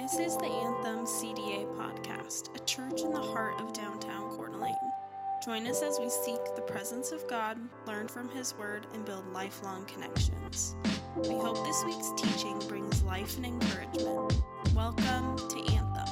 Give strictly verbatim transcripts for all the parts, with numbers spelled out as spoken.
This is the Anthem C D A podcast, a church in the heart of downtown Coeur d'Alene. Join us as we seek the presence of God, learn from His Word, and build lifelong connections. We hope this week's teaching brings life and encouragement. Welcome to Anthem.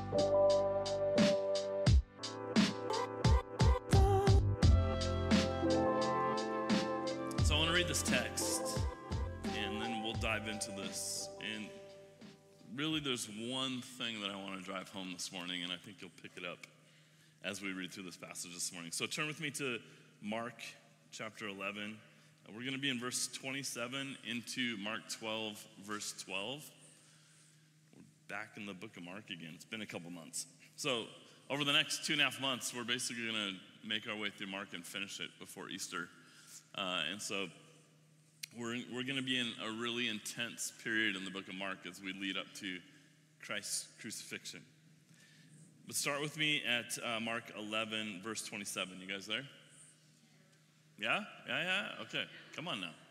So I want to read this text, and then we'll dive into this. And really, there's one thing that I want to drive home this morning, and I think you'll pick it up as we read through this passage this morning. So turn with me to Mark chapter eleven. We're going to be in verse twenty-seven into Mark twelve, verse twelve. We're back in the book of Mark again. It's been a couple months. So over the next two and a half months, we're basically going to make our way through Mark and finish it before Easter. Uh, and so we're we're going to be in a really intense period in the book of Mark as we lead up to Christ's crucifixion. But start with me at uh, Mark eleven, verse twenty-seven. You guys there? Yeah? Yeah, yeah? Okay. Come on now. It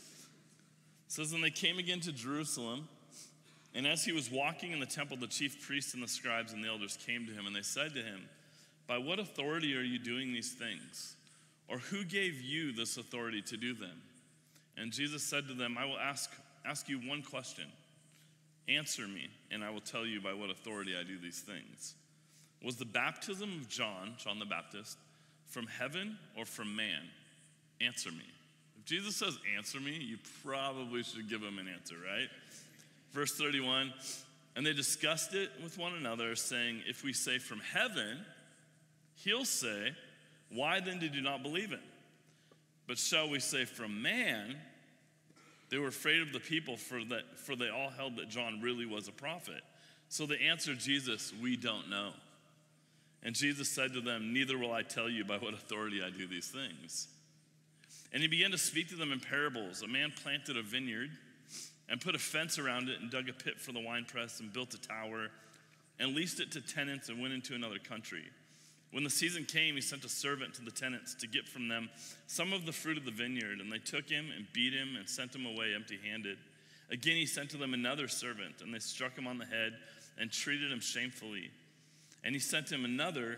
says, "And they came again to Jerusalem, and as he was walking in the temple, the chief priests and the scribes and the elders came to him, and they said to him, 'By what authority are you doing these things? Or who gave you this authority to do them?' And Jesus said to them, 'I will ask, ask you one question. Answer me, and I will tell you by what authority I do these things. Was the baptism of John, John the Baptist, from heaven or from man? Answer me.'" If Jesus says answer me, you probably should give him an answer, right? Verse thirty-one, "And they discussed it with one another, saying, 'If we say from heaven, he'll say, why then did you not believe him? But shall we say from man?' They were afraid of the people, for that for they all held that John really was a prophet. So they answered Jesus, 'We don't know.' And Jesus said to them, 'Neither will I tell you by what authority I do these things.' And he began to speak to them in parables. A man planted a vineyard and put a fence around it and dug a pit for the winepress and built a tower and leased it to tenants and went into another country. When the season came, he sent a servant to the tenants to get from them some of the fruit of the vineyard, and they took him and beat him and sent him away empty-handed. Again, he sent to them another servant, and they struck him on the head and treated him shamefully. And he sent him another,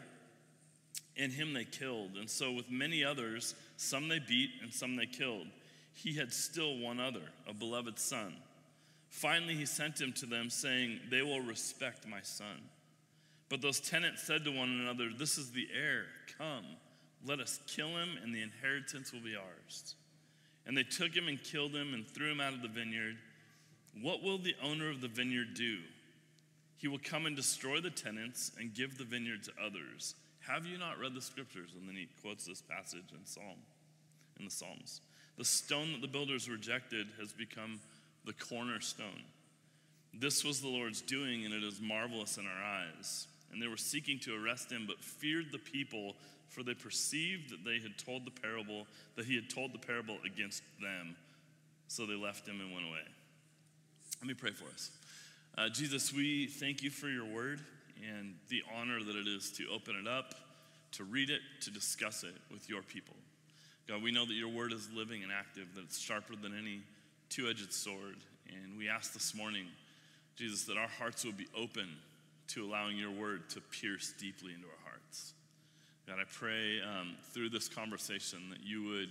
and him they killed. And so with many others, some they beat and some they killed. He had still one other, a beloved son. Finally, he sent him to them, saying, 'They will respect my son.' But those tenants said to one another, 'This is the heir. Come, let us kill him, and the inheritance will be ours.' And they took him and killed him and threw him out of the vineyard. What will the owner of the vineyard do? He will come and destroy the tenants and give the vineyard to others. Have you not read the scriptures?" And then he quotes this passage in Psalm, in the Psalms. "The stone that the builders rejected has become the cornerstone. This was the Lord's doing, and it is marvelous in our eyes." And they were seeking to arrest him, but feared the people, for they perceived that they had told the parable, that he had told the parable against them. So they left him and went away. Let me pray for us. Uh, Jesus, we thank you for your word and the honor that it is to open it up, to read it, to discuss it with your people. God, we know that your word is living and active, that it's sharper than any two-edged sword. And we ask this morning, Jesus, that our hearts will be open to allowing your word to pierce deeply into our hearts. God, I pray um, through this conversation that you would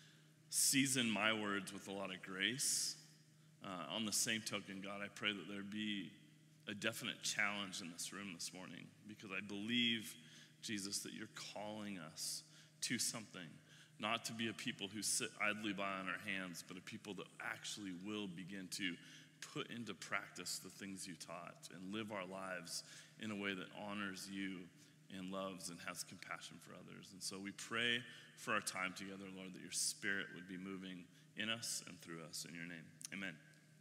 season my words with a lot of grace. Uh, on the same token, God, I pray that there be a definite challenge in this room this morning, because I believe, Jesus, that you're calling us to something, not to be a people who sit idly by on our hands, but a people that actually will begin to put into practice the things you taught and live our lives in a way that honors you and loves and has compassion for others. And so we pray for our time together, Lord, that your spirit would be moving in us and through us. In your name, amen.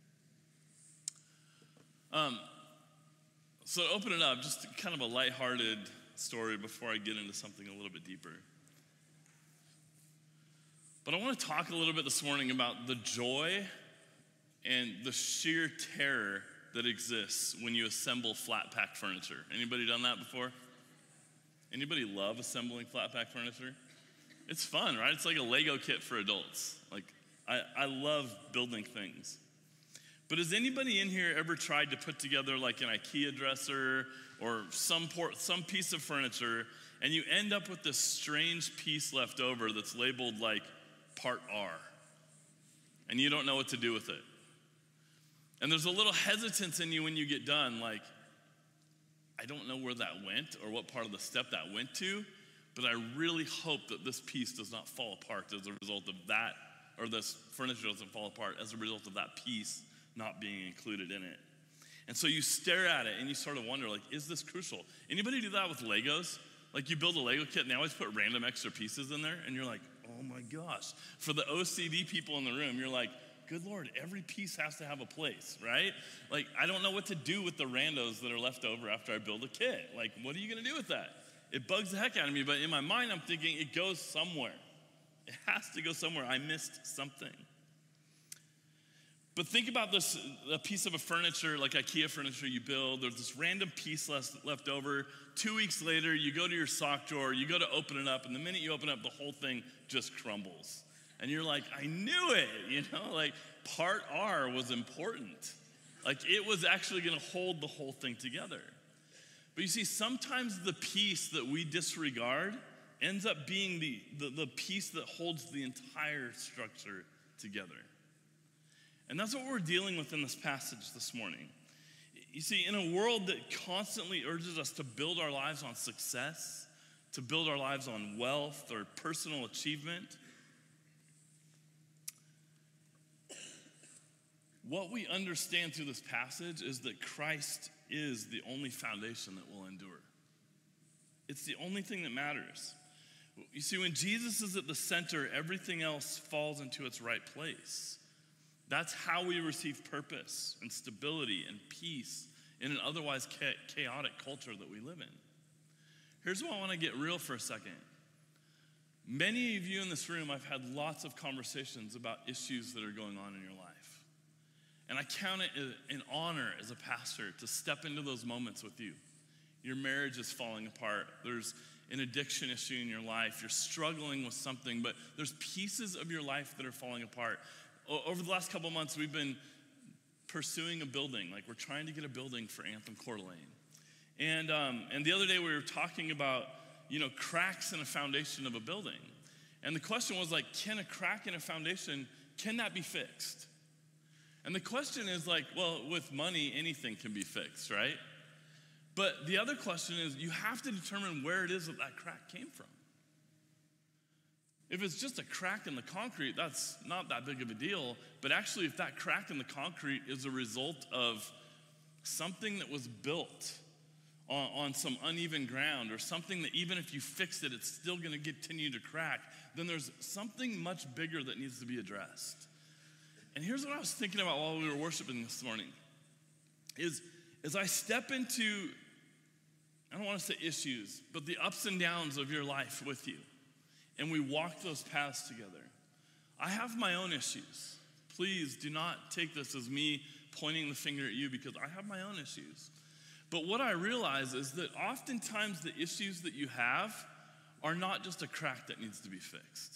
Um, so to open it up, just kind of a lighthearted story before I get into something a little bit deeper. But I want to talk a little bit this morning about the joy and the sheer terror that exists when you assemble flat pack furniture. Anybody done that before? Anybody love assembling flat pack furniture? It's fun, right? It's like a Lego kit for adults. Like, I, I love building things. But has anybody in here ever tried to put together like an IKEA dresser or some port, some piece of furniture, and you end up with this strange piece left over that's labeled like part R, and you don't know what to do with it? And there's a little hesitance in you when you get done, like, I don't know where that went or what part of the step that went to, but I really hope that this piece does not fall apart as a result of that, or this furniture doesn't fall apart as a result of that piece not being included in it. And so you stare at it and you sort of wonder, like, is this crucial? Anybody do that with Legos? Like, you build a Lego kit and they always put random extra pieces in there, and you're like, oh my gosh. For the O C D people in the room, you're like, good Lord, every piece has to have a place, right? Like, I don't know what to do with the randos that are left over after I build a kit. Like, what are you gonna do with that? It bugs the heck out of me, but in my mind, I'm thinking it goes somewhere. It has to go somewhere. I missed something. But think about this, a piece of a furniture, like IKEA furniture you build, there's this random piece left over. Two weeks later, you go to your sock drawer, you go to open it up, and the minute you open it up, the whole thing just crumbles. And you're like, I knew it, you know? Like, part R was important. Like, it was actually gonna hold the whole thing together. But you see, sometimes the piece that we disregard ends up being the, the, the piece that holds the entire structure together. And that's what we're dealing with in this passage this morning. You see, in a world that constantly urges us to build our lives on success, to build our lives on wealth or personal achievement, what we understand through this passage is that Christ is the only foundation that will endure. It's the only thing that matters. You see, when Jesus is at the center, everything else falls into its right place. That's how we receive purpose and stability and peace in an otherwise chaotic culture that we live in. Here's where I want to get real for a second. Many of you in this room, I've had lots of conversations about issues that are going on in your life. And I count it an honor as a pastor to step into those moments with you. Your marriage is falling apart. There's an addiction issue in your life. You're struggling with something, but there's pieces of your life that are falling apart. Over the last couple of months, we've been pursuing a building. Like, we're trying to get a building for Anthem Coeur d'Alene. And, um, and the other day we were talking about, you know, cracks in a foundation of a building. And the question was like, can a crack in a foundation, can that be fixed? And the question is like, well, with money, anything can be fixed, right? But the other question is, you have to determine where it is that that crack came from. If it's just a crack in the concrete, that's not that big of a deal. But actually, if that crack in the concrete is a result of something that was built on, on some uneven ground, or something that even if you fix it, it's still gonna continue to crack, then there's something much bigger that needs to be addressed. And here's what I was thinking about while we were worshiping this morning, is as I step into, I don't wanna say issues, but the ups and downs of your life with you, and we walk those paths together. I have my own issues. Please do not take this as me pointing the finger at you, because I have my own issues. But what I realize is that oftentimes the issues that you have are not just a crack that needs to be fixed.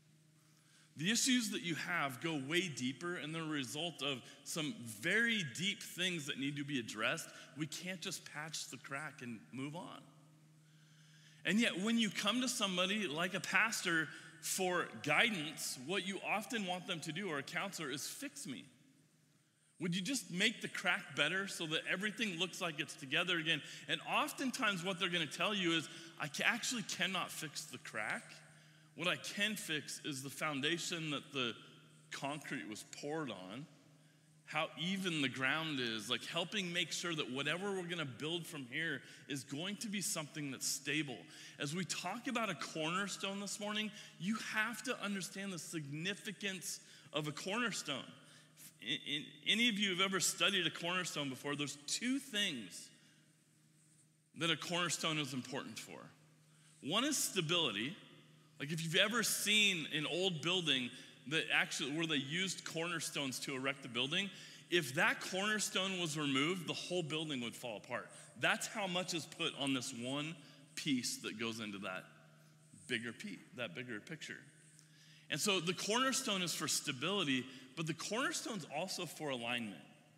The issues that you have go way deeper, and they're a result of some very deep things that need to be addressed. We can't just patch the crack and move on. And yet, when you come to somebody like a pastor for guidance, what you often want them to do, or a counselor, is fix me. Would you just make the crack better so that everything looks like it's together again? And oftentimes what they're gonna tell you is, I actually cannot fix the crack. What I can fix is the foundation that the concrete was poured on, how even the ground is, like helping make sure that whatever we're gonna build from here is going to be something that's stable. As we talk about a cornerstone this morning, you have to understand the significance of a cornerstone. In, in, any of you have ever studied a cornerstone before, there's two things that a cornerstone is important for. One is stability. Like if you've ever seen an old building that actually, where they used cornerstones to erect the building, if that cornerstone was removed, the whole building would fall apart. That's how much is put on this one piece that goes into that bigger piece, that bigger picture. And so the cornerstone is for stability, but the cornerstone's also for alignment.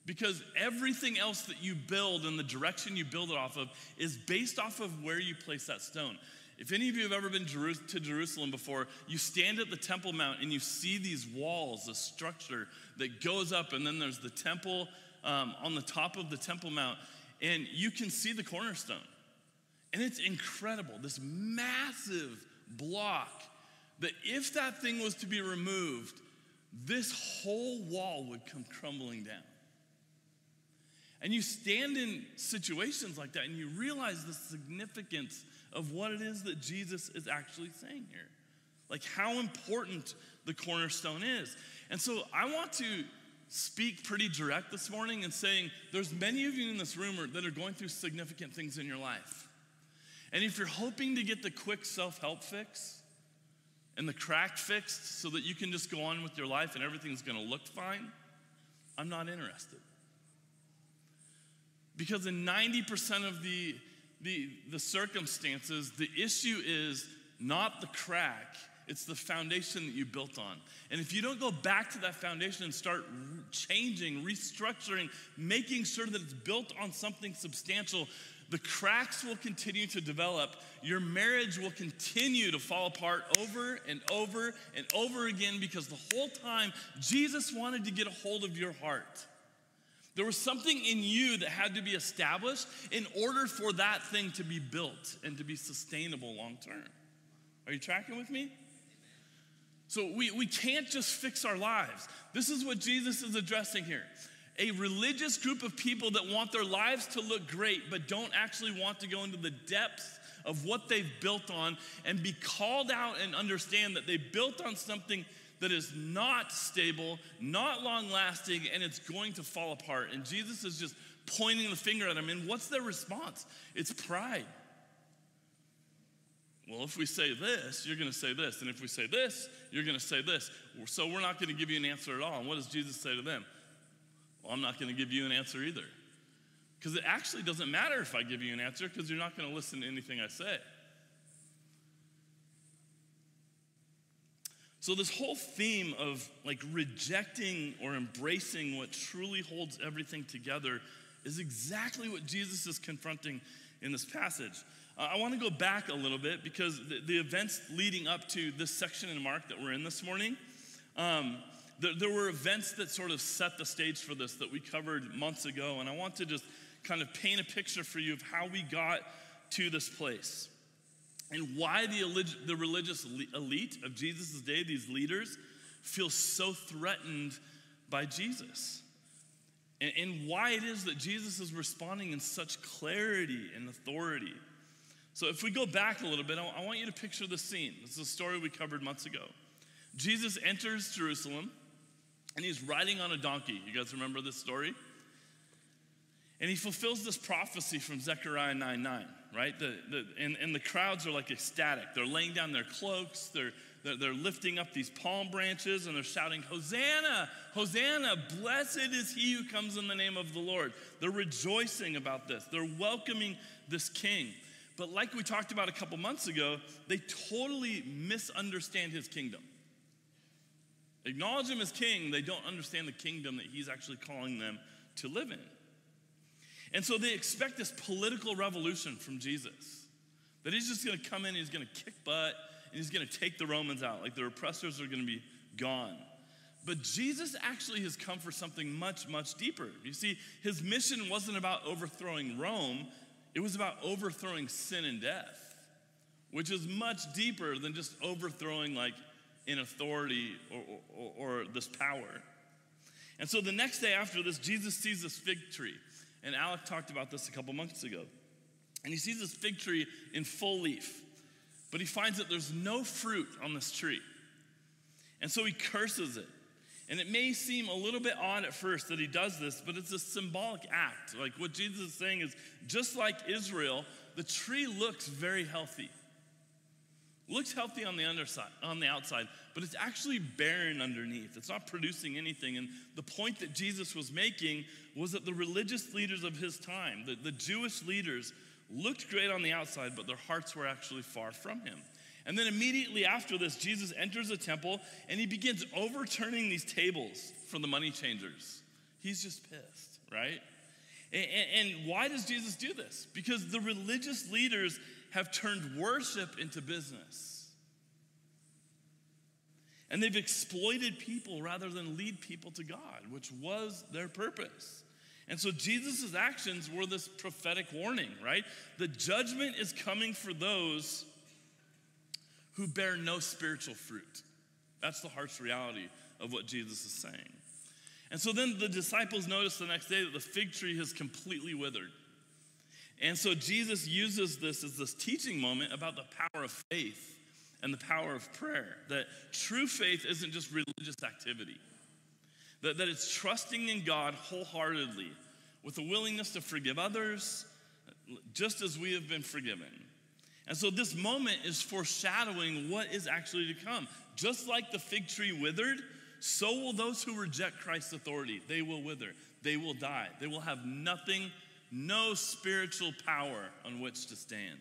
Because everything else that you build and the direction you build it off of is based off of where you place that stone. If any of you have ever been to Jerusalem before, you stand at the Temple Mount and you see these walls, a structure that goes up, and then there's the temple um, on the top of the Temple Mount, and you can see the cornerstone. And it's incredible, this massive block that if that thing was to be removed, this whole wall would come crumbling down. And you stand in situations like that and you realize the significance of what it is that Jesus is actually saying here. Like how important the cornerstone is. And so I want to speak pretty direct this morning and saying there's many of you in this room that are going through significant things in your life. And if you're hoping to get the quick self-help fix and the crack fixed so that you can just go on with your life and everything's gonna look fine, I'm not interested. Because in ninety percent of the, the, the circumstances, the issue is not the crack, it's the foundation that you built on. And if you don't go back to that foundation and start changing, restructuring, making sure that it's built on something substantial, the cracks will continue to develop. Your marriage will continue to fall apart over and over and over again because the whole time Jesus wanted to get a hold of your heart. There was something in you that had to be established in order for that thing to be built and to be sustainable long term. Are you tracking with me? So we, we can't just fix our lives. This is what Jesus is addressing here. A religious group of people that want their lives to look great but don't actually want to go into the depths of what they've built on and be called out and understand that they built on something that is not stable, not long-lasting, and it's going to fall apart. And Jesus is just pointing the finger at them. And what's their response? It's pride. Well, if we say this, you're going to say this. And if we say this, you're going to say this. So we're not going to give you an answer at all. And what does Jesus say to them? Well, I'm not going to give you an answer either. Because it actually doesn't matter if I give you an answer because you're not going to listen to anything I say. So this whole theme of like rejecting or embracing what truly holds everything together is exactly what Jesus is confronting in this passage. Uh, I want to go back a little bit because the, the events leading up to this section in Mark that we're in this morning, um, there, there were events that sort of set the stage for this that we covered months ago. And I want to just kind of paint a picture for you of how we got to this place. And why the, the religious elite of Jesus' day, these leaders, feel so threatened by Jesus. And, and why it is that Jesus is responding in such clarity and authority. So if we go back a little bit, I, I want you to picture the scene. This is a story we covered months ago. Jesus enters Jerusalem, and he's riding on a donkey. You guys remember this story? And he fulfills this prophecy from Zechariah nine nine, right? The, the, and, and the crowds are like ecstatic. They're laying down their cloaks. They're, they're, they're lifting up these palm branches, and they're shouting, Hosanna, Hosanna, blessed is he who comes in the name of the Lord. They're rejoicing about this. They're welcoming this king. But like we talked about a couple months ago, they totally misunderstand his kingdom. Acknowledge him as king, they don't understand the kingdom that he's actually calling them to live in. And so they expect this political revolution from Jesus. That he's just gonna come in, he's gonna kick butt, and he's gonna take the Romans out. Like their oppressors are gonna be gone. But Jesus actually has come for something much, much deeper. You see, his mission wasn't about overthrowing Rome, it was about overthrowing sin and death, which is much deeper than just overthrowing like in authority or, or, or this power. And so the next day after this, Jesus sees this fig tree. And Alec talked about this a couple months ago. And he sees this fig tree in full leaf. But he finds that there's no fruit on this tree. And so he curses it. And it may seem a little bit odd at first that he does this, but it's a symbolic act. Like what Jesus is saying is, just like Israel, the tree looks very healthy. Looks healthy on the underside, on the outside, but it's actually barren underneath. It's not producing anything. And the point that Jesus was making was that the religious leaders of his time, the, the Jewish leaders, looked great on the outside, but their hearts were actually far from him. And then immediately after this, Jesus enters the temple and he begins overturning these tables for the money changers. He's just pissed. right? And, and why does Jesus do this? Because the religious leaders have turned worship into business. And they've exploited people rather than lead people to God, which was their purpose. And so Jesus' actions were this prophetic warning, right? The judgment is coming for those who bear no spiritual fruit. That's the harsh reality of what Jesus is saying. And so then the disciples notice the next day that the fig tree has completely withered. And so Jesus uses this as this teaching moment about the power of faith and the power of prayer. That true faith isn't just religious activity. That, that it's trusting in God wholeheartedly with a willingness to forgive others just as we have been forgiven. And so this moment is foreshadowing what is actually to come. Just like the fig tree withered, so will those who reject Christ's authority. They will wither. They will die. They will have nothing, no spiritual power on which to stand.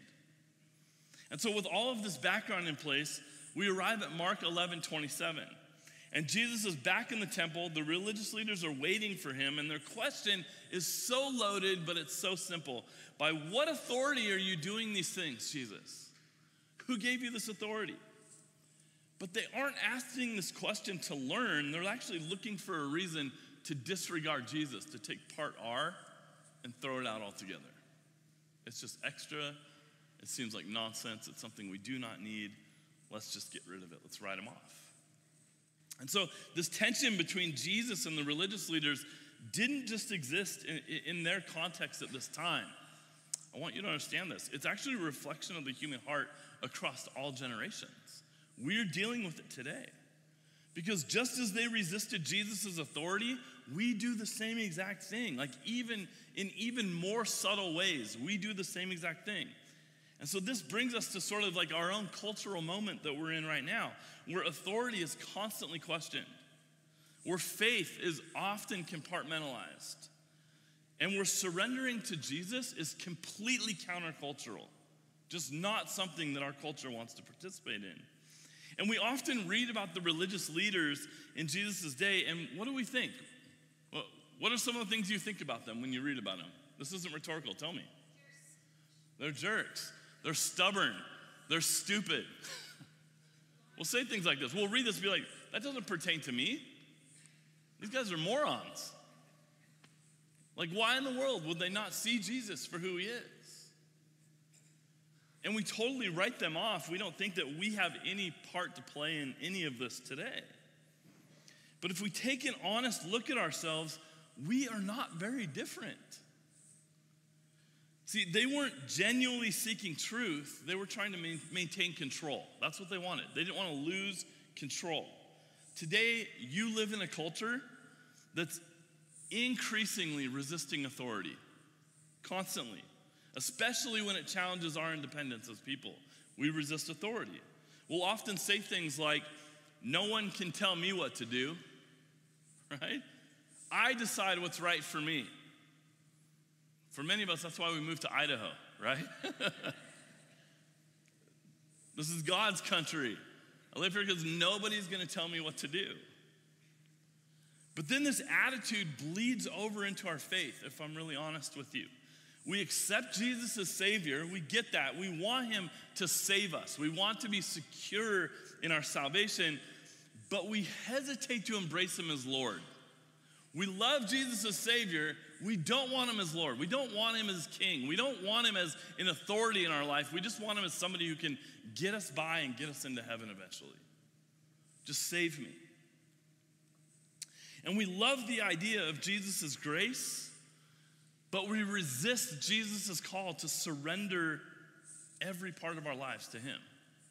And so with all of this background in place, we arrive at Mark eleven twenty-seven. And Jesus is back in the temple. The religious leaders are waiting for him. And their question is so loaded, but it's so simple. By what authority are you doing these things, Jesus? Who gave you this authority? But they aren't asking this question to learn. They're actually looking for a reason to disregard Jesus, to take part R and throw it out altogether. It's just extra. It seems like nonsense. It's something we do not need. Let's just get rid of it. Let's write him off. And so this tension between Jesus and the religious leaders didn't just exist in, in their context at this time. I want you to understand this. It's actually a reflection of the human heart across all generations. We're dealing with it today. Because just as they resisted Jesus' authority, we do the same exact thing. Like even in even more subtle ways, we do the same exact thing. And so this brings us to sort of like our own cultural moment that we're in right now, where authority is constantly questioned, where faith is often compartmentalized, and where surrendering to Jesus is completely countercultural, just not something that our culture wants to participate in. And we often read about the religious leaders in Jesus' day, and what do we think? Well, what are some of the things you think about them when you read about them? This isn't rhetorical, tell me. They're jerks. They're stubborn. They're stupid. We'll say things like this. We'll read this and be like, that doesn't pertain to me. These guys are morons. Like, why in the world would they not see Jesus for who he is? And we totally write them off. We don't think that we have any part to play in any of this today. But if we take an honest look at ourselves, we are not very different. See, they weren't genuinely seeking truth. They were trying to maintain control. That's what they wanted. They didn't want to lose control. Today, you live in a culture that's increasingly resisting authority, constantly, especially when it challenges our independence as people. We resist authority. We'll often say things like, no one can tell me what to do, right? I decide what's right for me. For many of us, that's why we moved to Idaho, right? This is God's country. I live here because nobody's going to tell me what to do. But then this attitude bleeds over into our faith, if I'm really honest with you. We accept Jesus as Savior. We get that. We want him to save us. We want to be secure in our salvation, but we hesitate to embrace him as Lord. We love Jesus as Savior. We don't want him as Lord. We don't want him as King. We don't want him as an authority in our life. We just want him as somebody who can get us by and get us into heaven eventually. Just save me. And we love the idea of Jesus' grace, but we resist Jesus' call to surrender every part of our lives to him.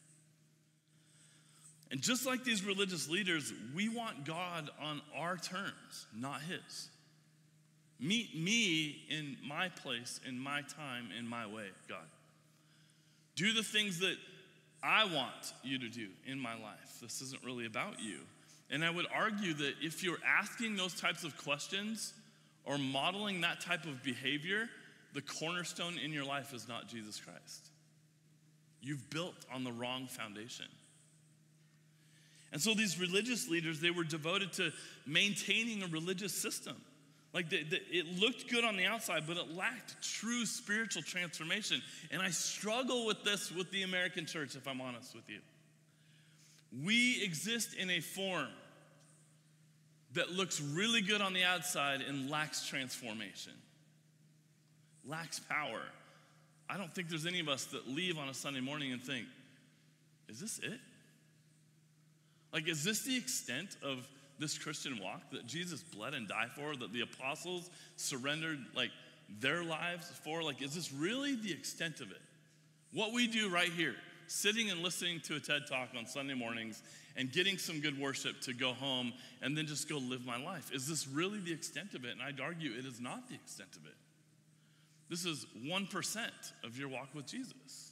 And just like these religious leaders, we want God on our terms, not his. Meet me in my place, in my time, in my way, God. Do the things that I want you to do in my life. This isn't really about you. And I would argue that if you're asking those types of questions or modeling that type of behavior, the cornerstone in your life is not Jesus Christ. You've built on the wrong foundation. And so these religious leaders, they were devoted to maintaining a religious system. Like the, the, it looked good on the outside, but it lacked true spiritual transformation. And I struggle with this with the American church, if I'm honest with you. We exist in a form that looks really good on the outside and lacks transformation, lacks power. I don't think there's any of us that leave on a Sunday morning and think, is this it? Like, is this the extent of this Christian walk that Jesus bled and died for, that the apostles surrendered like their lives for? Like, is this really the extent of it? What we do right here, sitting and listening to a TED Talk on Sunday mornings and getting some good worship to go home and then just go live my life. Is this really the extent of it? And I'd argue it is not the extent of it. This is one percent of your walk with Jesus.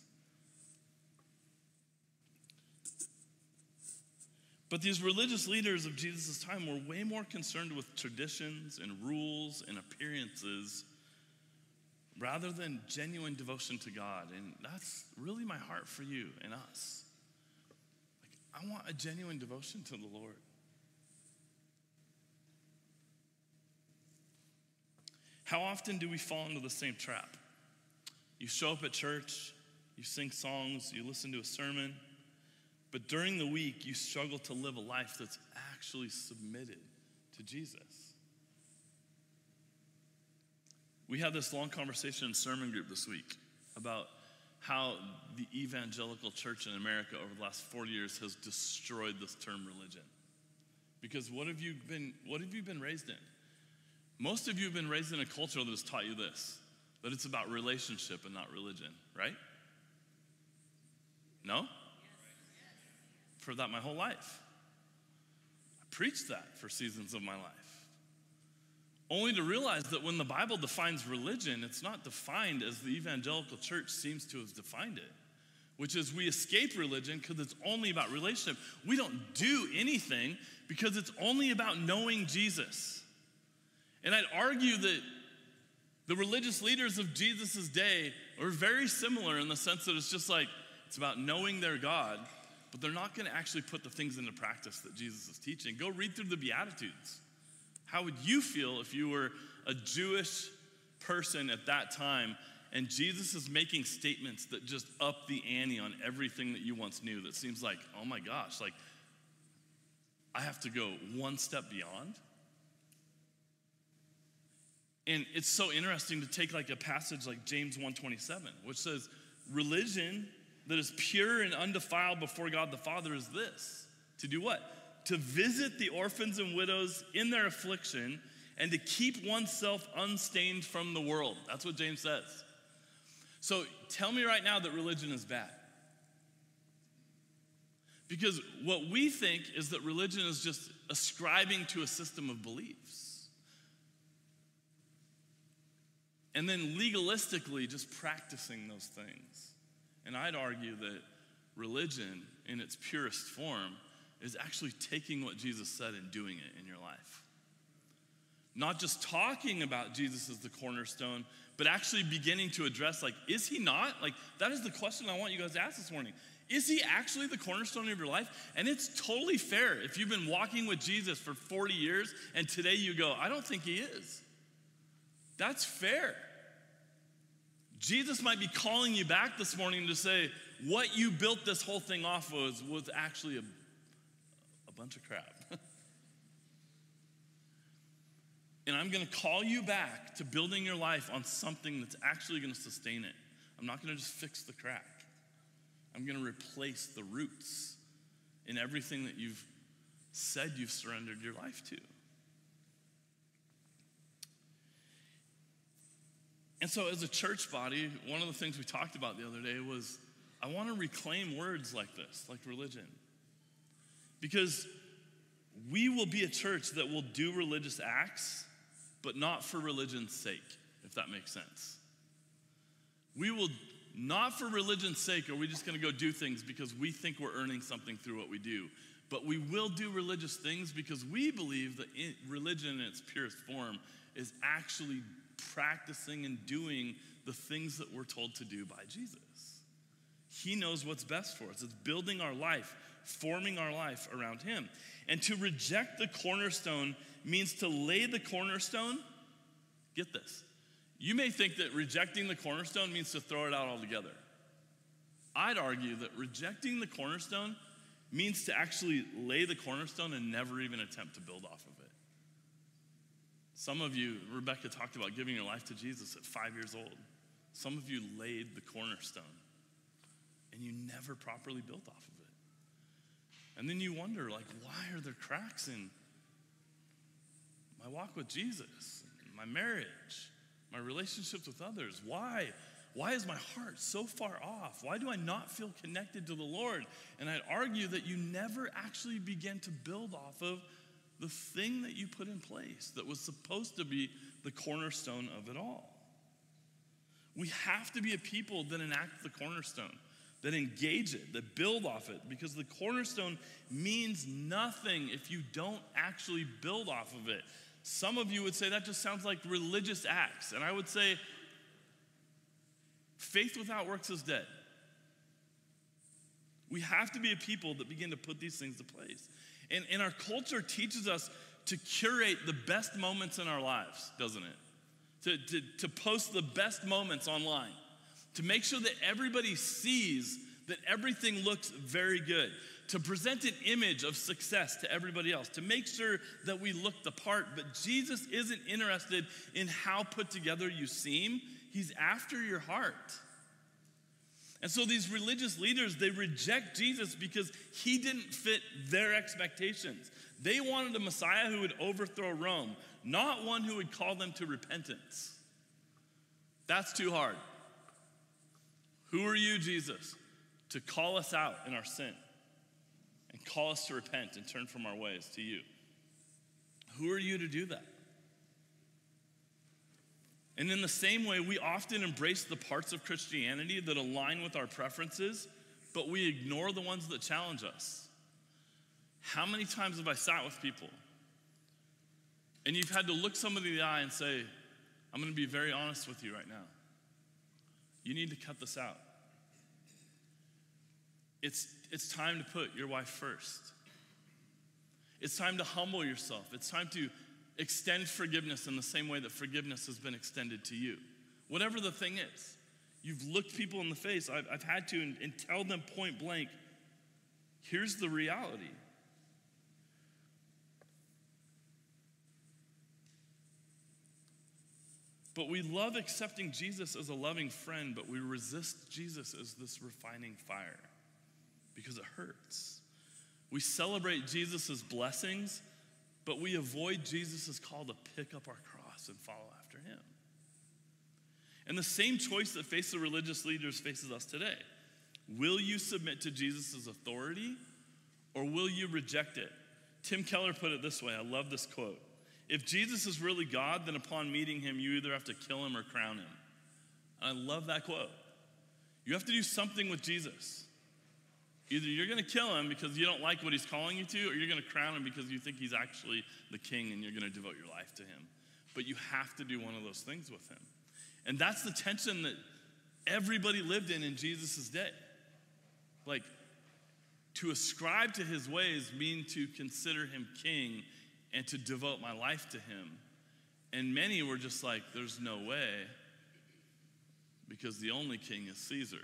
But these religious leaders of Jesus' time were way more concerned with traditions and rules and appearances rather than genuine devotion to God. And that's really my heart for you and us. Like, I want a genuine devotion to the Lord. How often do we fall into the same trap? You show up at church, you sing songs, you listen to a sermon, but during the week, you struggle to live a life that's actually submitted to Jesus. We had this long conversation in sermon group this week about how the evangelical church in America over the last forty years has destroyed this term religion. Because what have you been, what have you been raised in? Most of you have been raised in a culture that has taught you this, that it's about relationship and not religion, right? No? For that my whole life. I preached that for seasons of my life. Only to realize that when the Bible defines religion, it's not defined as the evangelical church seems to have defined it, which is we escape religion because it's only about relationship. We don't do anything because it's only about knowing Jesus. And I'd argue that the religious leaders of Jesus' day are very similar in the sense that it's just like, it's about knowing their God, but they're not going to actually put the things into practice that Jesus is teaching. Go read through the Beatitudes. How would you feel if you were a Jewish person at that time and Jesus is making statements that just up the ante on everything that you once knew that seems like, oh my gosh, like I have to go one step beyond? And it's so interesting to take like a passage like James one twenty-seven, which says, religion that is pure and undefiled before God the Father is this. To do what? To visit the orphans and widows in their affliction and to keep oneself unstained from the world. That's what James says. So tell me right now that religion is bad. Because what we think is that religion is just ascribing to a system of beliefs. And then legalistically just practicing those things. And I'd argue that religion in its purest form is actually taking what Jesus said and doing it in your life. Not just talking about Jesus as the cornerstone, but actually beginning to address, like, is he not? Like, that is the question I want you guys to ask this morning. Is he actually the cornerstone of your life? And it's totally fair if you've been walking with Jesus for forty years and today you go, I don't think he is. That's fair. Jesus might be calling you back this morning to say, what you built this whole thing off of was actually a, a bunch of crap. And I'm going to call you back to building your life on something that's actually going to sustain it. I'm not going to just fix the crack. I'm going to replace the roots in everything that you've said you've surrendered your life to. And so as a church body, one of the things we talked about the other day was, I want to reclaim words like this, like religion. Because we will be a church that will do religious acts, but not for religion's sake, if that makes sense. We will, not for religion's sake, are we just going to go do things because we think we're earning something through what we do. But we will do religious things because we believe that religion in its purest form is actually practicing and doing the things that we're told to do by Jesus. He knows what's best for us. It's building our life, forming our life around him. And to reject the cornerstone means to lay the cornerstone Get this. You may think that rejecting the cornerstone means to throw it out altogether. I'd argue that rejecting the cornerstone means to actually lay the cornerstone and never even attempt to build off of it. Some of you, Rebecca talked about giving your life to Jesus at five years old. Some of you laid the cornerstone and you never properly built off of it. And then you wonder, like, why are there cracks in my walk with Jesus, my marriage, my relationships with others? Why? Why is my heart so far off? Why do I not feel connected to the Lord? And I'd argue that you never actually began to build off of the thing that you put in place that was supposed to be the cornerstone of it all. We have to be a people that enact the cornerstone, that engage it, that build off it, because the cornerstone means nothing if you don't actually build off of it. Some of you would say that just sounds like religious acts, and I would say faith without works is dead. We have to be a people that begin to put these things to place. And, and our culture teaches us to curate the best moments in our lives, doesn't it? To, to, to post the best moments online, to make sure that everybody sees that everything looks very good, to present an image of success to everybody else, to make sure that we look the part. But Jesus isn't interested in how put together you seem. He's after your heart. And so these religious leaders, they reject Jesus because he didn't fit their expectations. They wanted a Messiah who would overthrow Rome, not one who would call them to repentance. That's too hard. Who are you, Jesus, to call us out in our sin and call us to repent and turn from our ways to you? Who are you to do that? And in the same way, we often embrace the parts of Christianity that align with our preferences, but we ignore the ones that challenge us. How many times have I sat with people and you've had to look somebody in the eye and say, I'm going to be very honest with you right now. You need to cut this out. It's, it's time to put your wife first. It's time to humble yourself. It's time to extend forgiveness in the same way that forgiveness has been extended to you. Whatever the thing is, you've looked people in the face. I've, I've had to and, and tell them point blank, here's the reality. But we love accepting Jesus as a loving friend, but we resist Jesus as this refining fire because it hurts. We celebrate Jesus' blessings, but we avoid Jesus' call to pick up our cross and follow after him. And the same choice that faced the religious leaders faces us today. Will you submit to Jesus' authority, or will you reject it? Tim Keller put it this way. I love this quote. If Jesus is really God, then upon meeting him, you either have to kill him or crown him. And I love that quote. You have to do something with Jesus. Either you're going to kill him because you don't like what he's calling you to, or you're going to crown him because you think he's actually the king and you're going to devote your life to him. But you have to do one of those things with him. And that's the tension that everybody lived in in Jesus' day. Like, to ascribe to his ways mean to consider him king and to devote my life to him. And many were just like, there's no way, because the only king is Caesar.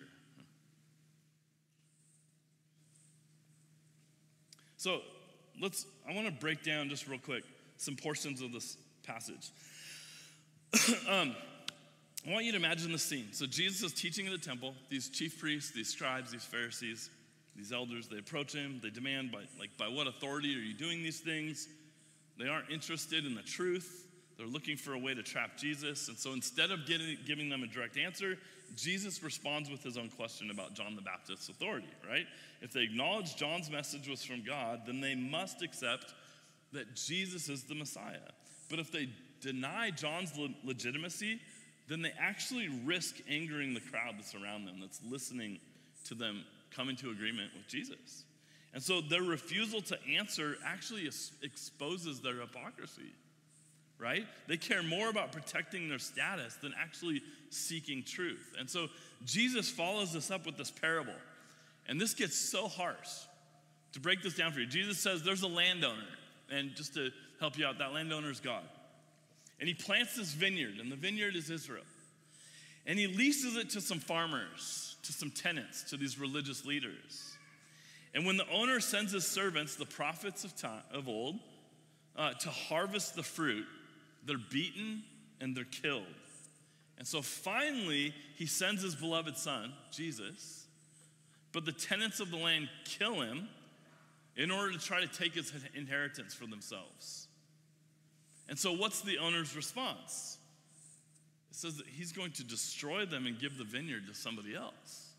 So let's, I want to break down just real quick some portions of this passage. um, I want you to imagine the scene. So Jesus is teaching in the temple. These chief priests, these scribes, these Pharisees, these elders, they approach him. They demand, by, like, by what authority are you doing these things? They aren't interested in the truth. They're looking for a way to trap Jesus. And so instead of getting, giving them a direct answer, Jesus responds with his own question about John the Baptist's authority, right? If they acknowledge John's message was from God, then they must accept that Jesus is the Messiah. But if they deny John's le- legitimacy, then they actually risk angering the crowd that's around them, that's listening to them come into agreement with Jesus. And so their refusal to answer actually exposes their hypocrisy, right? They care more about protecting their status than actually seeking truth. And so Jesus follows this up with this parable. And this gets so harsh. To break this down for you, Jesus says there's a landowner. And just to help you out, that landowner is God. And he plants this vineyard, and the vineyard is Israel. And he leases it to some farmers, to some tenants, to these religious leaders. And when the owner sends his servants, the prophets of, time, of old, uh, to harvest the fruit, they're beaten and they're killed. And so finally, he sends his beloved son, Jesus, but the tenants of the land kill him in order to try to take his inheritance for themselves. And so what's the owner's response? It says that he's going to destroy them and give the vineyard to somebody else.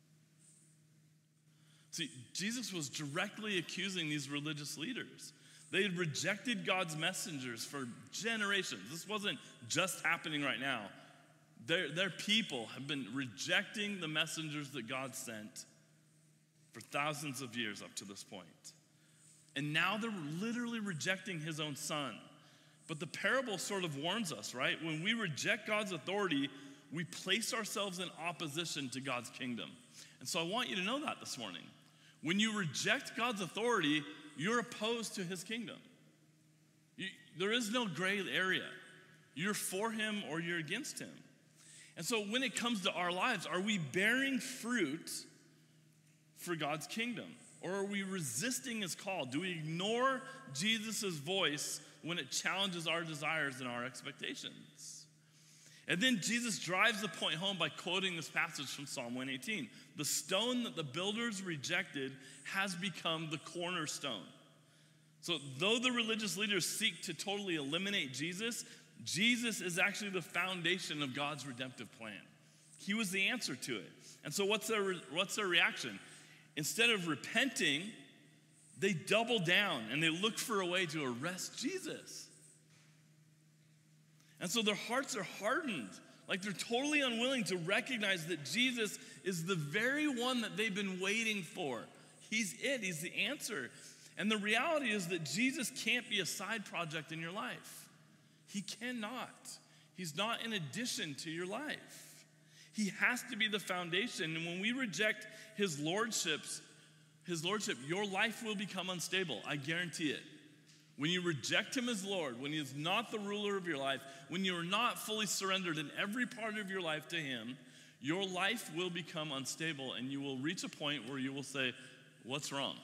See, Jesus was directly accusing these religious leaders. They had rejected God's messengers for generations. This wasn't just happening right now. Their, their people have been rejecting the messengers that God sent for thousands of years up to this point. And now they're literally rejecting his own son. But the parable sort of warns us, right? When we reject God's authority, we place ourselves in opposition to God's kingdom. And so I want you to know that this morning. When you reject God's authority, you're opposed to his kingdom. You, there is no gray area. You're for him or you're against him. And so when it comes to our lives, are we bearing fruit for God's kingdom? Or are we resisting his call? Do we ignore Jesus' voice when it challenges our desires and our expectations? And then Jesus drives the point home by quoting this passage from Psalm one eighteen. The stone that the builders rejected has become the cornerstone. So though the religious leaders seek to totally eliminate Jesus, Jesus is actually the foundation of God's redemptive plan. He was the answer to it. And so what's their, what's their reaction? Instead of repenting, they double down and they look for a way to arrest Jesus. And so their hearts are hardened, like they're totally unwilling to recognize that Jesus is the very one that they've been waiting for. He's it, he's the answer. And the reality is that Jesus can't be a side project in your life. He cannot. He's not an addition to your life. He has to be the foundation. And when we reject his lordships, his lordship, your life will become unstable. I guarantee it. When you reject him as Lord, when he is not the ruler of your life, when you are not fully surrendered in every part of your life to him, your life will become unstable and you will reach a point where you will say, what's wrong?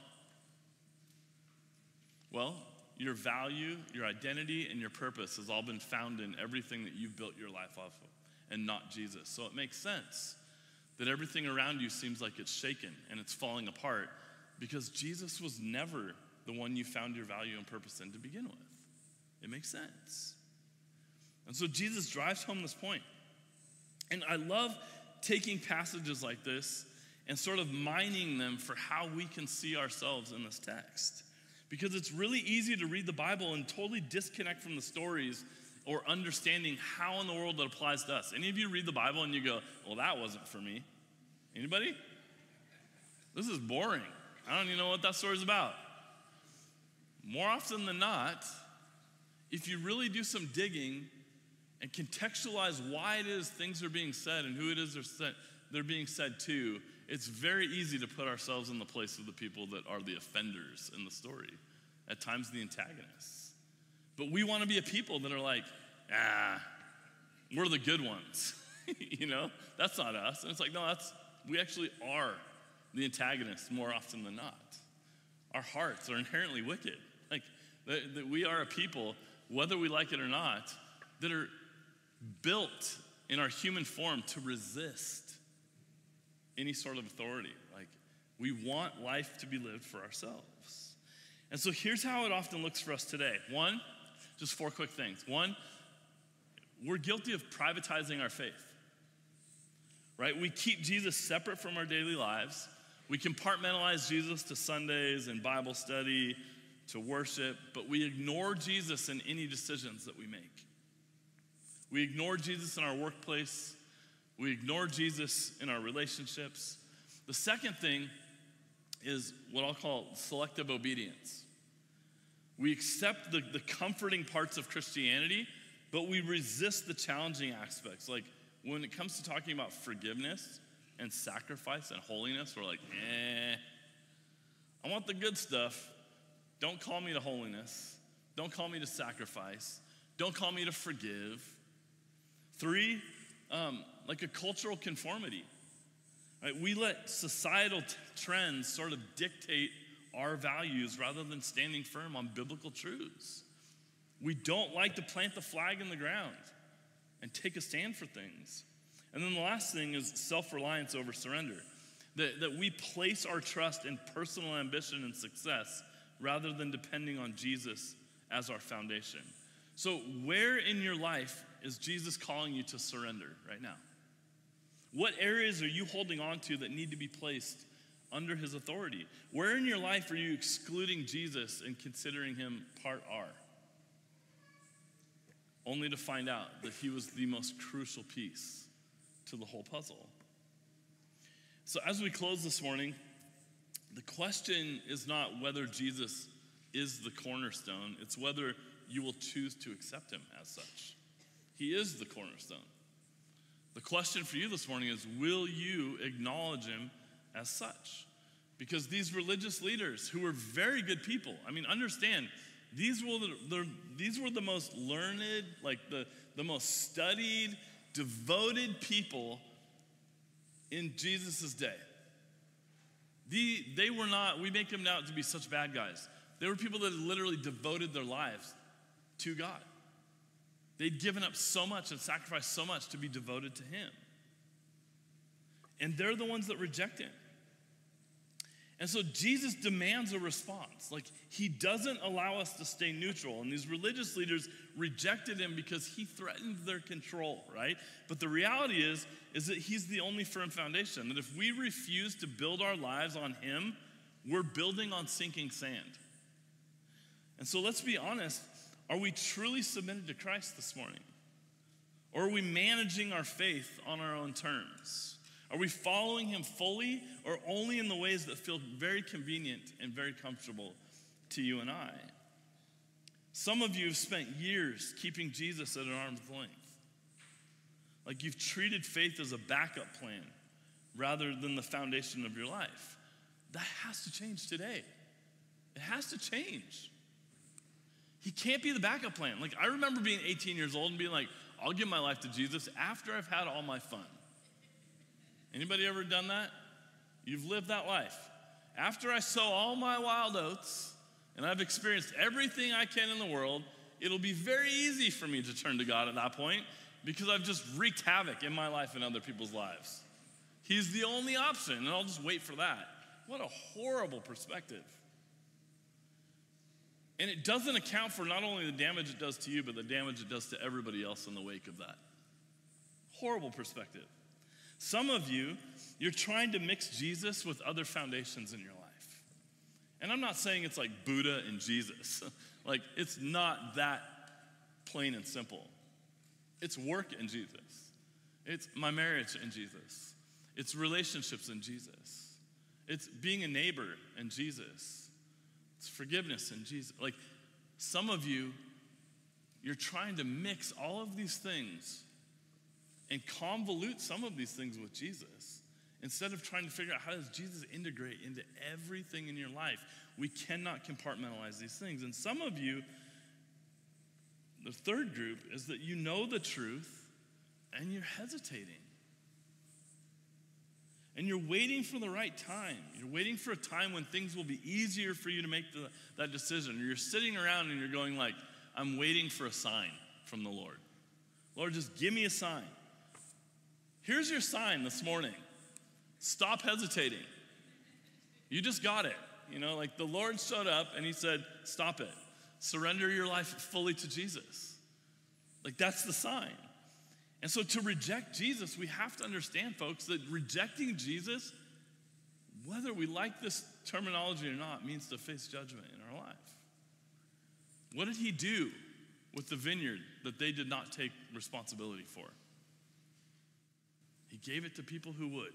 Well, your value, your identity, and your purpose has all been found in everything that you've built your life off of and not Jesus. So it makes sense that everything around you seems like it's shaken and it's falling apart because Jesus was never the one you found your value and purpose in to begin with. It makes sense. And so Jesus drives home this point. And I love taking passages like this and sort of mining them for how we can see ourselves in this text. Because it's really easy to read the Bible and totally disconnect from the stories or understanding how in the world it applies to us. Any of you read the Bible and you go, well, that wasn't for me? Anybody? This is boring. I don't even know what that story's about. More often than not, if you really do some digging and contextualize why it is things are being said and who it is they're, said, they're being said to, it's very easy to put ourselves in the place of the people that are the offenders in the story, at times the antagonists. But we want to be a people that are like, ah, we're the good ones. You know, that's not us. And it's like, no, that's we actually are the antagonists more often than not. Our hearts are inherently wicked. Like, that, that we are a people, whether we like it or not, that are built in our human form to resist any sort of authority. Like, we want life to be lived for ourselves. And so here's how it often looks for us today. One, just four quick things. One, we're guilty of privatizing our faith, right? We keep Jesus separate from our daily lives. We compartmentalize Jesus to Sundays and Bible study, to worship, but we ignore Jesus in any decisions that we make. We ignore Jesus in our workplace. We ignore Jesus in our relationships. The second thing is what I'll call selective obedience. We accept the, the comforting parts of Christianity, but we resist the challenging aspects. Like when it comes to talking about forgiveness and sacrifice and holiness, we're like, eh, I want the good stuff. Don't call me to holiness. Don't call me to sacrifice. Don't call me to forgive. Three, um, like a cultural conformity. Right? We let societal t- trends sort of dictate our values rather than standing firm on biblical truths. We don't like to plant the flag in the ground and take a stand for things. And then the last thing is self-reliance over surrender. That, that we place our trust in personal ambition and success rather than depending on Jesus as our foundation. So where in your life is Jesus calling you to surrender right now? What areas are you holding on to that need to be placed under his authority? Where in your life are you excluding Jesus and considering him part R? Only to find out that he was the most crucial piece to the whole puzzle. So as we close this morning, the question is not whether Jesus is the cornerstone, it's whether you will choose to accept him as such. He is the cornerstone. The question for you this morning is, will you acknowledge him as such? Because these religious leaders, who were very good people, I mean, understand, these were the, the, these were the most learned, like the, the most studied, devoted people in Jesus' day. The, they were not, we make them out to be such bad guys. They were people that literally devoted their lives to God. They'd given up so much and sacrificed so much to be devoted to him. And they're the ones that reject him. And so Jesus demands a response. Like, he doesn't allow us to stay neutral. And these religious leaders rejected him because he threatened their control, right? But the reality is, is that he's the only firm foundation. That if we refuse to build our lives on him, we're building on sinking sand. And so let's be honest, are we truly submitted to Christ this morning? Or are we managing our faith on our own terms? Are we following him fully or only in the ways that feel very convenient and very comfortable to you and I? Some of you have spent years keeping Jesus at an arm's length. Like, you've treated faith as a backup plan rather than the foundation of your life. That has to change today. It has to change. He can't be the backup plan. Like, I remember being eighteen years old and being like, I'll give my life to Jesus after I've had all my fun. Anybody ever done that? You've lived that life. After I sow all my wild oats and I've experienced everything I can in the world, it'll be very easy for me to turn to God at that point because I've just wreaked havoc in my life and other people's lives. He's the only option, and I'll just wait for that. What a horrible perspective. And it doesn't account for not only the damage it does to you, but the damage it does to everybody else in the wake of that. Horrible perspective. Some of you, you're trying to mix Jesus with other foundations in your life. And I'm not saying it's like Buddha and Jesus. Like, it's not that plain and simple. It's work in Jesus. It's my marriage in Jesus. It's relationships in Jesus. It's being a neighbor in Jesus. It's forgiveness in Jesus. Like, some of you, you're trying to mix all of these things and convolute some of these things with Jesus instead of trying to figure out how does Jesus integrate into everything in your life. We cannot compartmentalize these things. And some of you, the third group, is that you know the truth and you're hesitating. And you're waiting for the right time. You're waiting for a time when things will be easier for you to make the, that decision. Or you're sitting around and you're going like, I'm waiting for a sign from the Lord. Lord, just give me a sign. Here's your sign this morning. Stop hesitating. You just got it. You know, like the Lord showed up and he said, stop it. Surrender your life fully to Jesus. Like, that's the sign. And so to reject Jesus, we have to understand, folks, that rejecting Jesus, whether we like this terminology or not, means to face judgment in our life. What did he do with the vineyard that they did not take responsibility for? He gave it to people who would.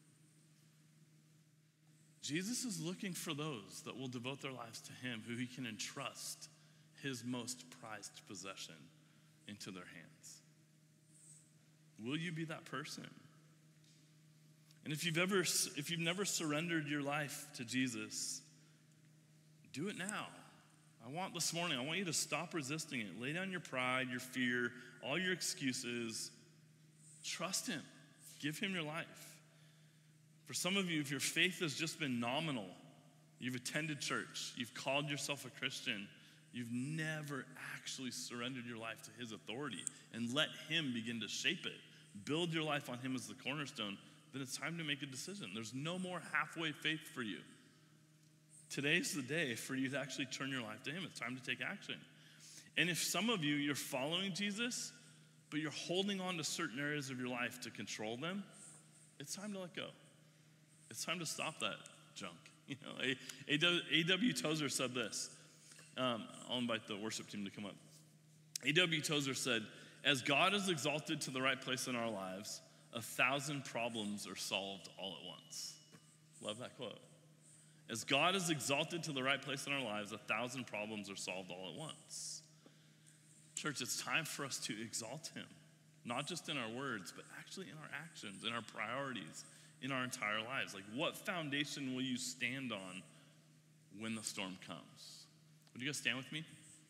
Jesus is looking for those that will devote their lives to him, who he can entrust his most prized possession into their hands. Will you be that person? And if you've ever, if you've never surrendered your life to Jesus, do it now. I want this morning, I want you to stop resisting it. Lay down your pride, your fear, all your excuses. Trust him. Give him your life. For some of you, if your faith has just been nominal, you've attended church, you've called yourself a Christian, you've never actually surrendered your life to his authority and let him begin to shape it. Build your life on him as the cornerstone, then it's time to make a decision. There's no more halfway faith for you. Today's the day for you to actually turn your life to him. It's time to take action. And if some of you, you're following Jesus, but you're holding on to certain areas of your life to control them, it's time to let go. It's time to stop that junk. You know, A W Tozer said this. Um, I'll invite the worship team to come up. A W Tozer said, as God is exalted to the right place in our lives, a thousand problems are solved all at once. Love that quote. As God is exalted to the right place in our lives, a thousand problems are solved all at once. Church, it's time for us to exalt him, not just in our words, but actually in our actions, in our priorities, in our entire lives. Like, what foundation will you stand on when the storm comes? Would you guys stand with me?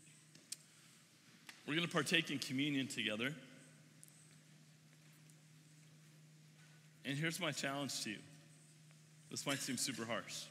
We're going to partake in communion together. And here's my challenge to you. This might seem super harsh.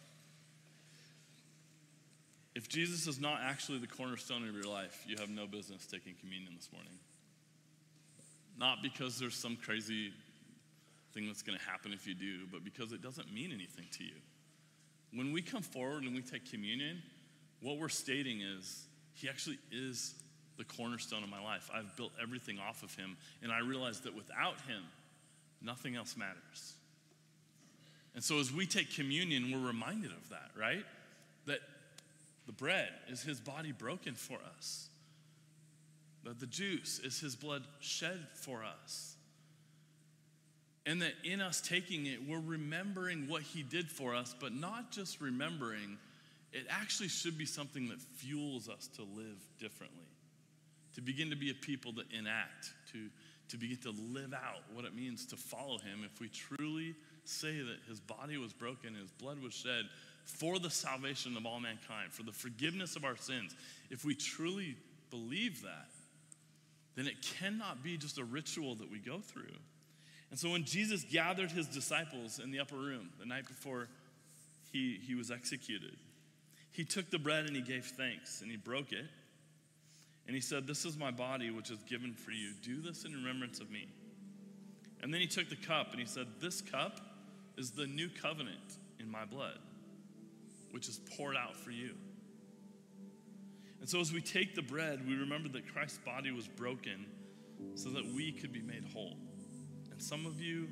If Jesus is not actually the cornerstone of your life, you have no business taking communion this morning. Not because there's some crazy thing that's going to happen if you do, but because it doesn't mean anything to you. When we come forward and we take communion, what we're stating is, he actually is the cornerstone of my life. I've built everything off of him, and I realize that without him, nothing else matters. And so as we take communion, we're reminded of that, right? That the bread is his body broken for us. That the juice is his blood shed for us. And that in us taking it, we're remembering what he did for us, but not just remembering, it actually should be something that fuels us to live differently. To begin to be a people that enact, to, to begin to live out what it means to follow him. If we truly say that his body was broken, his blood was shed for the salvation of all mankind, for the forgiveness of our sins, if we truly believe that, then it cannot be just a ritual that we go through. And so when Jesus gathered his disciples in the upper room the night before he, he was executed, he took the bread and he gave thanks and he broke it. And he said, this is my body, which is given for you. Do this in remembrance of me. And then he took the cup and he said, this cup is the new covenant in my blood, which is poured out for you. And so as we take the bread, we remember that Christ's body was broken so that we could be made whole. And some of you,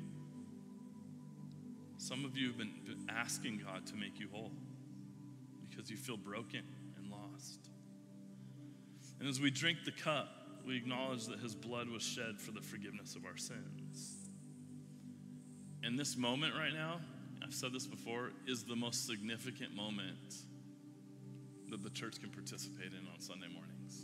some of you have been, been asking God to make you whole because you feel broken and lost. And as we drink the cup, we acknowledge that his blood was shed for the forgiveness of our sins. And this moment right now, I've said this before, is the most significant moment that the church can participate in on Sunday mornings.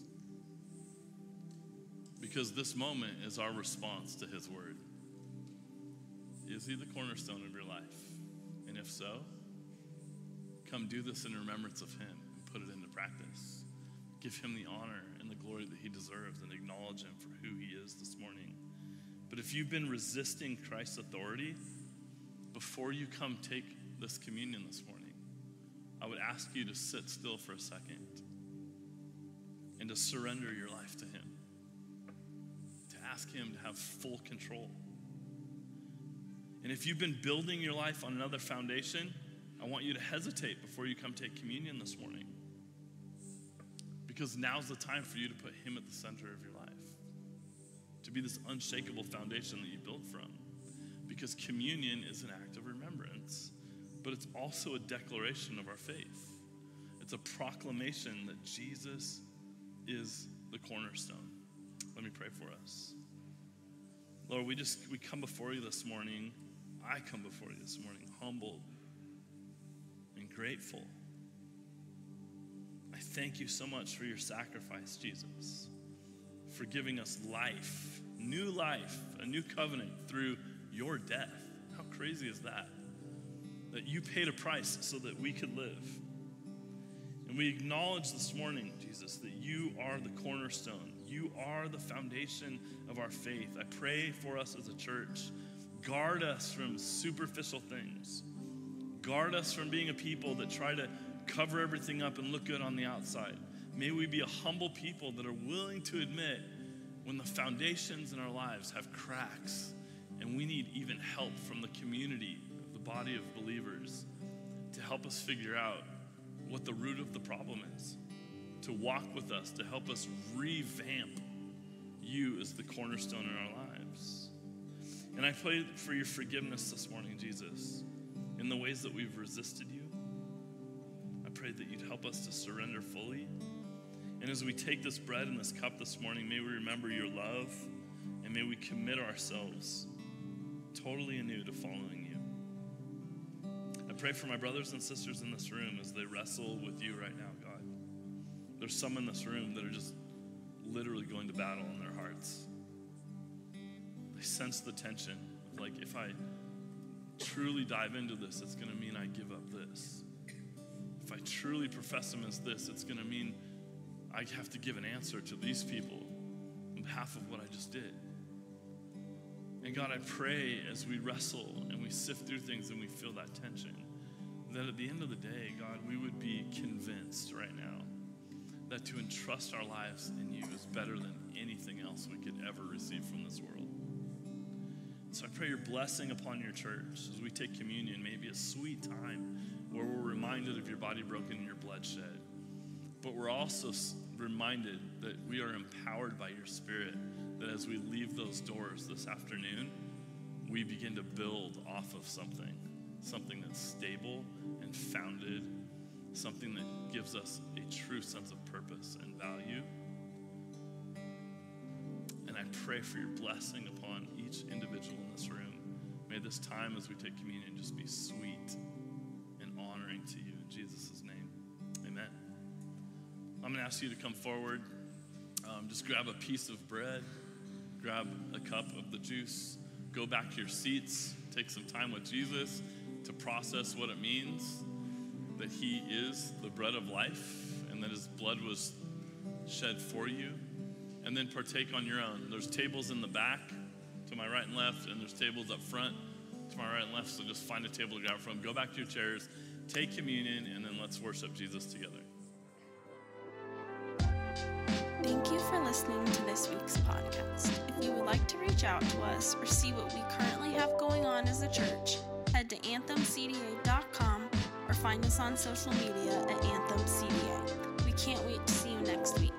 Because this moment is our response to his word. Is he the cornerstone of your life? And if so, come do this in remembrance of him and put it into practice. Give him the honor and the glory that he deserves and acknowledge him for who he is this morning. But if you've been resisting Christ's authority, before you come take this communion this morning, I would ask you to sit still for a second and to surrender your life to him, to ask him to have full control. And if you've been building your life on another foundation, I want you to hesitate before you come take communion this morning. Because now's the time for you to put him at the center of your life. To be this unshakable foundation that you build from. Because communion is an act of remembrance, but it's also a declaration of our faith. It's a proclamation that Jesus is the cornerstone. Let me pray for us. Lord, we just, we come before you this morning. I come before you this morning, humbled and grateful. I thank you so much for your sacrifice, Jesus, for giving us life, new life, a new covenant through your death. How crazy is that? That you paid a price so that we could live. And And we acknowledge this morning, Jesus, that you are the cornerstone. You are the foundation of our faith. I pray for us as a church. Guard us from superficial things. Guard us from being a people that try to cover everything up and look good on the outside. May we be a humble people that are willing to admit when the foundations in our lives have cracks and we need even help from the community of the body of believers to help us figure out what the root of the problem is, to walk with us, to help us revamp you as the cornerstone in our lives. And I pray for your forgiveness this morning, Jesus, in the ways that we've resisted you. I pray that you'd help us to surrender fully. And as we take this bread and this cup this morning, may we remember your love, and may we commit ourselves totally anew to following you. I pray for my brothers and sisters in this room as they wrestle with you right now, God. There's some in this room that are just literally going to battle in their hearts. They sense the tension of like, if I truly dive into this, it's going to mean I give up this. If I truly profess him as this, it's going to mean I have to give an answer to these people on behalf of what I just did. And God, I pray as we wrestle and we sift through things and we feel that tension, that at the end of the day, God, we would be convinced right now that to entrust our lives in you is better than anything else we could ever receive from this world. So I pray your blessing upon your church as we take communion, maybe a sweet time where we're reminded of your body broken and your blood shed. But we're also reminded that we are empowered by your Spirit, that as we leave those doors this afternoon, we begin to build off of something, something that's stable and founded, something that gives us a true sense of purpose and value. And I pray for your blessing upon each individual in this room. May this time as we take communion just be sweet and honoring to you. In Jesus' name, amen. I'm going to ask you to come forward. Um, just grab a piece of bread, grab a cup of the juice, go back to your seats, take some time with Jesus to process what it means that he is the bread of life and that his blood was shed for you, and then partake on your own. There's tables in the back to my right and left, and there's tables up front to my right and left, so just find a table to grab from. Go back to your chairs, take communion, and then let's worship Jesus together. Thank you for listening to this week's podcast. If you would like to reach out to us or see what we currently have going on as a church, head to anthem c d a dot com or find us on social media at anthem c d a. We can't wait to see you next week.